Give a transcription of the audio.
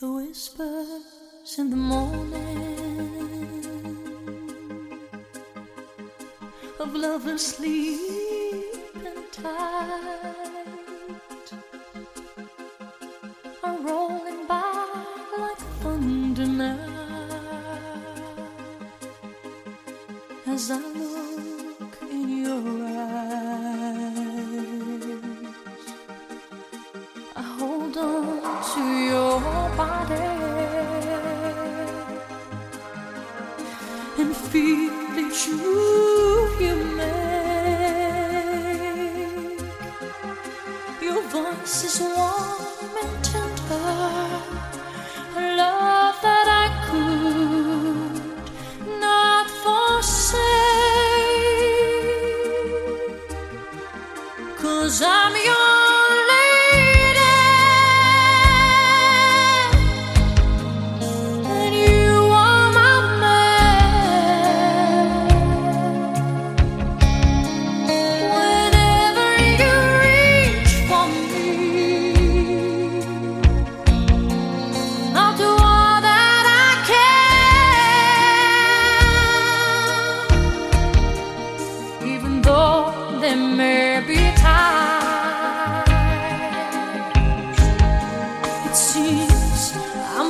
The whispers in the morning of lovers sleeping tight are rolling by like thunder now. As I look in your eyes, I hold on to your body and feel each move you make. Your voice is warm and tender, a love that I could not forsake, 'cause I'm your there may be times it seems I'm